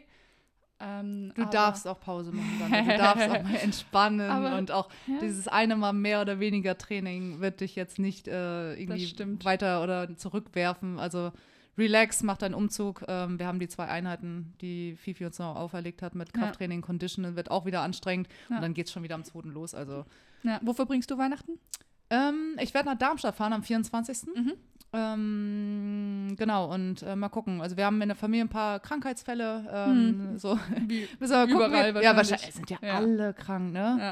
Ähm, Du aber- darfst auch Pause machen dann. Du darfst auch mal entspannen Aber- und auch Ja. dieses eine Mal mehr oder weniger Training wird dich jetzt nicht äh, irgendwie stimmt. weiter oder zurückwerfen. Also relax, mach deinen Umzug. Ähm, wir haben die zwei Einheiten, die Fifi uns noch auferlegt hat mit Ja. Krafttraining, Condition, wird auch wieder anstrengend. Ja. Und dann geht es schon wieder am zweiten los. Also Ja. Wo verbringst du Weihnachten? ähm, ich werde nach Darmstadt fahren am vierundzwanzigsten Mhm. Ähm, genau, und äh, mal gucken. Also wir haben in der Familie ein paar Krankheitsfälle. Ähm, Hm. so. Wie? Müssen wir gucken, Überall wie- Ja, wahrscheinlich. wahrscheinlich. Es sind ja, Ja. alle krank, ne? Ja.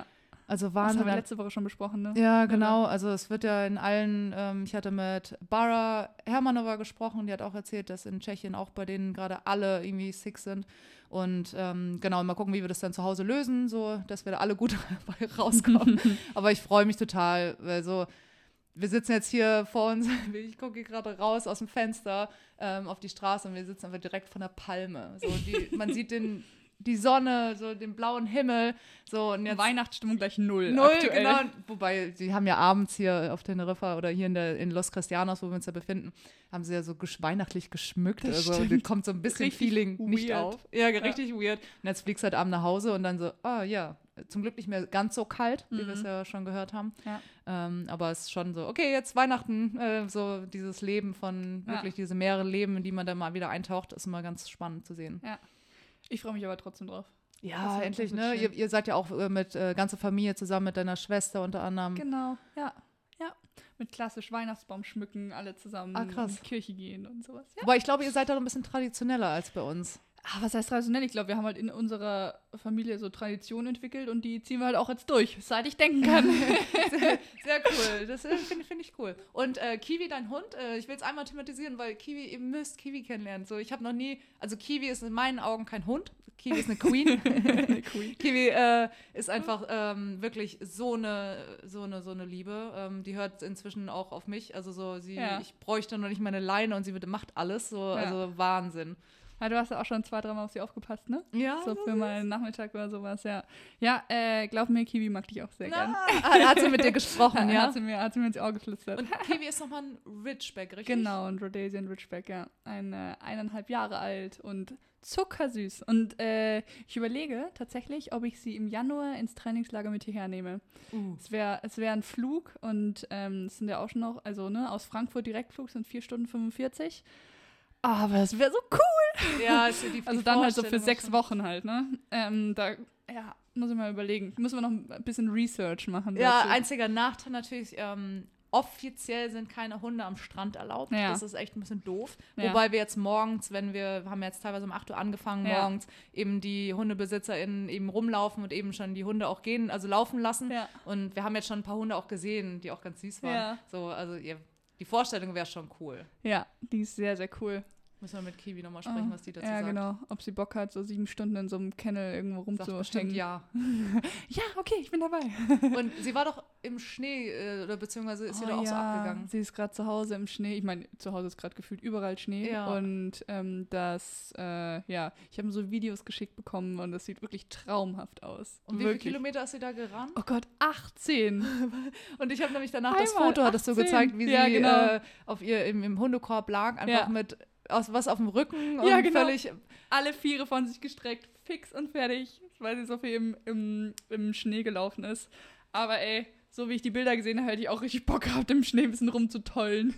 Also Das Wahnsinn. haben wir letzte Woche schon besprochen, ne? Ja, genau. Also es wird ja in allen, ähm, ich hatte mit Bara Hermanova gesprochen, die hat auch erzählt, dass in Tschechien auch bei denen gerade alle irgendwie sick sind. Und ähm, genau, mal gucken, wie wir das dann zu Hause lösen, so dass wir da alle gut dabei rauskommen. Aber ich freue mich total, weil so, wir sitzen jetzt hier vor uns, ich gucke hier gerade raus aus dem Fenster ähm, auf die Straße und wir sitzen einfach direkt von der Palme. So, die, man sieht den die Sonne, so den blauen Himmel, so und jetzt Weihnachtsstimmung gleich null. Null, aktuell. genau. Wobei, die haben ja abends hier auf Teneriffa oder hier in, der, in Los Cristianos, wo wir uns da befinden, haben sie ja so gesch- weihnachtlich geschmückt. Das also da stimmt. kommt so ein bisschen Richtig Feeling nicht weird. auf. Ja, richtig ja. weird. Und jetzt fliegst du halt abends nach Hause und dann so, ah oh, ja, zum Glück nicht mehr ganz so kalt, wie mhm. wir es ja schon gehört haben. Ja. Ähm, aber es ist schon so, okay, jetzt Weihnachten, äh, so dieses Leben von, ja. wirklich diese mehreren Leben, in die man dann mal wieder eintaucht, ist immer ganz spannend zu sehen. Ja. Ich freue mich aber trotzdem drauf. Ja, wird, endlich, ne? schön. Ihr, ihr seid ja auch äh, mit äh, ganzer Familie zusammen, mit deiner Schwester unter anderem. Genau, ja. Ja. Mit klassisch Weihnachtsbaum schmücken, alle zusammen Ah, krass. in die Kirche gehen und sowas. Ja. Aber ich glaube, ihr seid da ein bisschen traditioneller als bei uns. Ah, was heißt traditionell? Ich glaube, wir haben halt in unserer Familie so Traditionen entwickelt und die ziehen wir halt auch jetzt durch, seit ich denken kann. sehr, sehr cool. Das äh, finde find ich cool. Und äh, Kiwi, dein Hund, äh, ich will es einmal thematisieren, weil Kiwi, ihr müsst Kiwi kennenlernen. So, ich habe noch nie, also Kiwi ist in meinen Augen kein Hund. Kiwi ist eine Queen. Eine Queen. Kiwi äh, ist einfach ähm, wirklich so eine, so eine, so eine Liebe. Ähm, die hört inzwischen auch auf mich. Also so, sie, Ja. ich bräuchte noch nicht meine Leine und sie wird, macht alles. So, Ja. also Wahnsinn. Ja, du hast ja auch schon zwei, dreimal auf sie aufgepasst, ne? Ja. So für mal einen Nachmittag oder sowas, ja. Ja, äh, glaub mir, Kiwi mag dich auch sehr gern. Ah, hat sie mit dir gesprochen, ja? Hat sie mir, hat sie mir ins Ohr geflüstert. Und Kiwi ist nochmal ein Ridgeback, richtig? Genau, ein Rhodesian Ridgeback, ja. Ein äh, eineinhalb Jahre alt und zuckersüß. Und äh, ich überlege tatsächlich, ob ich sie im Januar ins Trainingslager mit hierher nehme. Uh. Es wäre es wär ein Flug und ähm, es sind ja auch schon noch, also ne, aus Frankfurt Direktflug sind vier Stunden fünfundvierzig. Aber es wäre so cool. Ja, ist die, die Also dann halt so für Vorstellung sechs schon. Wochen halt, ne? Ähm, da, ja, muss ich mal überlegen. Müssen wir noch ein bisschen Research machen. Ja, dazu. einziger Nachteil natürlich, ähm, offiziell sind keine Hunde am Strand erlaubt. Ja. Das ist echt ein bisschen doof. Ja. Wobei wir jetzt morgens, wenn wir, haben jetzt teilweise um acht Uhr angefangen, Ja. morgens eben die HundebesitzerInnen eben rumlaufen und eben schon die Hunde auch gehen, also laufen lassen. Ja. Und wir haben jetzt schon ein paar Hunde auch gesehen, die auch ganz süß waren. Ja. So, also ihr, die Vorstellung wäre schon cool. Ja, die ist sehr, sehr cool. Müssen wir mit Kiwi nochmal sprechen, Oh, was die dazu ja, sagt. genau. Ob sie Bock hat, so sieben Stunden in so einem Kennel irgendwo Sagt bestimmt rumzuhängen. ja. Ja, okay, ich bin dabei. Und sie war doch im Schnee, äh, oder beziehungsweise ist sie doch auch so abgegangen. Sie ist gerade zu Hause im Schnee. Ich meine, zu Hause ist gerade gefühlt überall Schnee. Ja. Und ähm, das, äh, ja, ich habe so Videos geschickt bekommen und das sieht wirklich traumhaft aus. Und wie wirklich. viele Kilometer ist sie da gerannt? Oh Gott, achtzehn. Und ich habe nämlich danach das Einmal Foto, hattest du achtzehn. gezeigt, wie Ja, sie genau. äh, auf ihr im, im Hundekorb lag, einfach Ja. mit aus, was auf dem Rücken und Ja, genau. völlig. Alle Viere von sich gestreckt, fix und fertig, weil sie so viel im, im, im Schnee gelaufen ist. Aber ey, so wie ich die Bilder gesehen habe, hätte ich auch richtig Bock gehabt, im Schnee ein bisschen rumzutollen.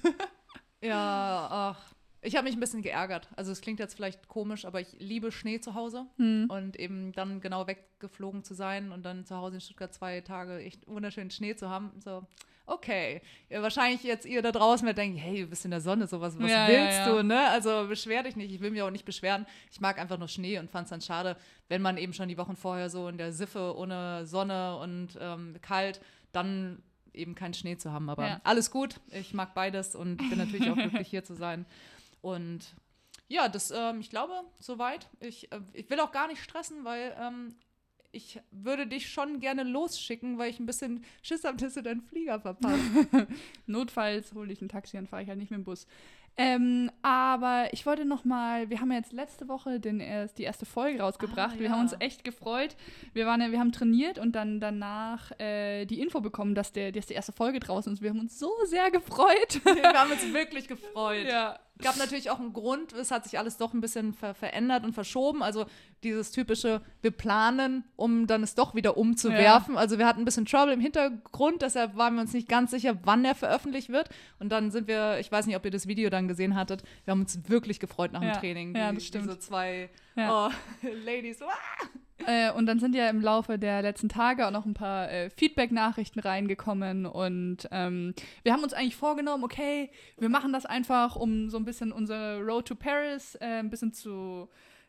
Ja, ach. Ich habe mich ein bisschen geärgert. Also es klingt jetzt vielleicht komisch, aber ich liebe Schnee zu Hause. Hm. Und eben dann genau weggeflogen zu sein und dann zu Hause in Stuttgart zwei Tage echt wunderschönen Schnee zu haben. So, okay. Ja, wahrscheinlich jetzt ihr da draußen werdet denken, hey, du bist in der Sonne, sowas, was Ja, willst ja, ja. du, ne? Also beschwer dich nicht. Ich will mich auch nicht beschweren. Ich mag einfach nur Schnee und fand es dann schade, wenn man eben schon die Wochen vorher so in der Siffe ohne Sonne und ähm, kalt, dann eben keinen Schnee zu haben. Aber Ja. alles gut. Ich mag beides und bin natürlich auch glücklich, hier zu sein. Und ja, das, ähm, ich glaube, soweit. Ich, äh, ich will auch gar nicht stressen, weil ähm, ich würde dich schon gerne losschicken, weil ich ein bisschen Schiss habe, dass du deinen Flieger verpasst. Notfalls hole ich ein Taxi, dann fahre ich halt nicht mit dem Bus. Ähm, aber ich wollte noch mal, wir haben ja jetzt letzte Woche den, erst, die erste Folge rausgebracht. Ah, Wir ja. haben uns echt gefreut. Wir, waren ja, wir haben trainiert und dann danach äh, die Info bekommen, dass, der, dass die erste Folge draußen ist. Wir haben uns so sehr gefreut. Wir haben uns wirklich gefreut. Ja. Gab natürlich auch einen Grund, es hat sich alles doch ein bisschen ver- verändert und verschoben. Also dieses typische, wir planen, um dann es doch wieder umzuwerfen. Also wir hatten ein bisschen Trouble im Hintergrund, deshalb waren wir uns nicht ganz sicher, wann der veröffentlicht wird. Und dann sind wir, ich weiß nicht, ob ihr das Video dann gesehen hattet, wir haben uns wirklich gefreut nach dem Ja. Training. Ja, die, das stimmt. Diese zwei Ja. oh, Ladies. Ah! Äh, und dann sind ja im Laufe der letzten Tage auch noch ein paar äh, Feedback-Nachrichten reingekommen und ähm, wir haben uns eigentlich vorgenommen, okay, wir machen das einfach, um so ein bisschen unsere Road to Paris äh, ein bisschen zu,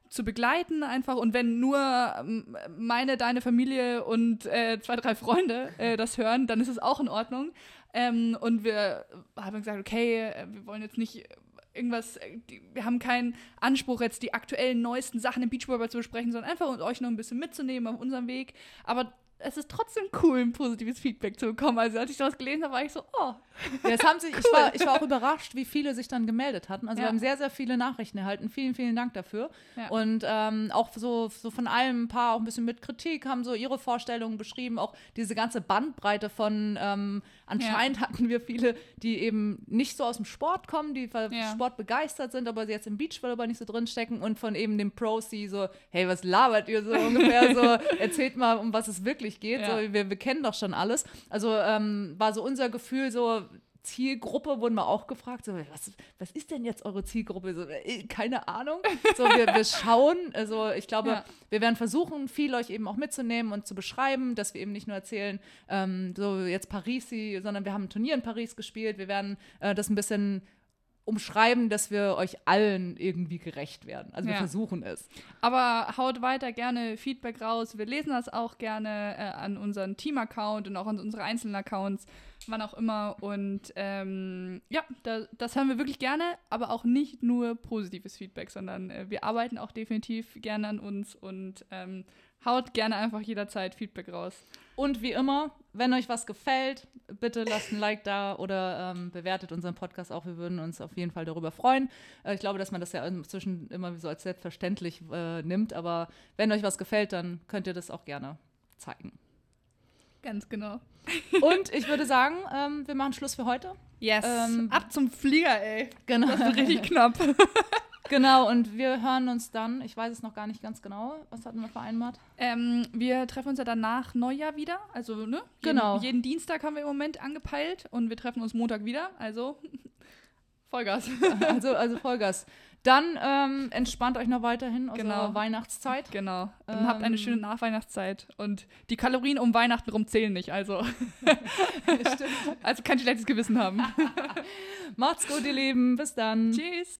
zu begleiten einfach. Und wenn nur ähm, meine, deine Familie und äh, zwei, drei Freunde äh, das hören, dann ist es auch in Ordnung. Ähm, und wir haben gesagt, okay, wir wollen jetzt nicht irgendwas, wir haben keinen Anspruch, jetzt die aktuellen, neuesten Sachen im Beachvolleyball zu besprechen, sondern einfach um euch noch ein bisschen mitzunehmen auf unserem Weg. Aber es ist trotzdem cool, ein positives Feedback zu bekommen. Also als ich das gelesen habe, war ich so, oh. Ja, es haben sich, cool. ich, war, ich war auch überrascht, wie viele sich dann gemeldet hatten. Also ja. wir haben sehr, sehr viele Nachrichten erhalten. Vielen, vielen Dank dafür. Ja. Und ähm, auch so, so von allem ein paar auch ein bisschen mit Kritik, haben so ihre Vorstellungen beschrieben. Auch diese ganze Bandbreite von, ähm, anscheinend ja. hatten wir viele, die eben nicht so aus dem Sport kommen, die für ja. Sport begeistert sind, aber jetzt im Beachvolleyball nicht so drinstecken. Und von eben den Pros, die so, hey, was labert ihr so ungefähr? So, erzählt mal, um was es wirklich geht. Ja. So, wir, wir kennen doch schon alles. Also ähm, war so unser Gefühl, so Zielgruppe, wurden wir auch gefragt, so, was, was ist denn jetzt eure Zielgruppe? So, äh, keine Ahnung. So, wir, wir schauen, also ich glaube, ja. wir werden versuchen, viel euch eben auch mitzunehmen und zu beschreiben, dass wir eben nicht nur erzählen, ähm, so jetzt Paris, sondern wir haben ein Turnier in Paris gespielt, wir werden äh, das ein bisschen umschreiben, dass wir euch allen irgendwie gerecht werden. Also wir ja. versuchen es. Aber haut weiter gerne Feedback raus. Wir lesen das auch gerne äh, an unseren Team-Account und auch an unsere einzelnen Accounts, wann auch immer. Und ähm, ja, da, das hören wir wirklich gerne, aber auch nicht nur positives Feedback, sondern äh, wir arbeiten auch definitiv gerne an uns und ähm, haut gerne einfach jederzeit Feedback raus. Und wie immer, wenn euch was gefällt, bitte lasst ein Like da oder ähm, bewertet unseren Podcast auch. Wir würden uns auf jeden Fall darüber freuen. Äh, ich glaube, dass man das ja inzwischen immer so als selbstverständlich äh, nimmt. Aber wenn euch was gefällt, dann könnt ihr das auch gerne zeigen. Ganz genau. Und ich würde sagen, ähm, wir machen Schluss für heute. Yes. Ähm, Ab zum Flieger, ey. Genau. Das wird richtig knapp. Genau, und wir hören uns dann, ich weiß es noch gar nicht ganz genau, was hatten wir vereinbart? Ähm, wir treffen uns ja dann nach Neujahr wieder, also ne? Genau. Jeden, jeden Dienstag haben wir im Moment angepeilt und wir treffen uns Montag wieder, also Vollgas. Also, also Vollgas. Dann ähm, entspannt euch noch weiterhin aus genau. eurer Weihnachtszeit. Genau. Ähm, und habt eine schöne Nachweihnachtszeit. Und die Kalorien um Weihnachten rum zählen nicht, also. Stimmt. Also kein schlechtes Gewissen haben. Macht's gut, ihr Lieben. Bis dann. Tschüss.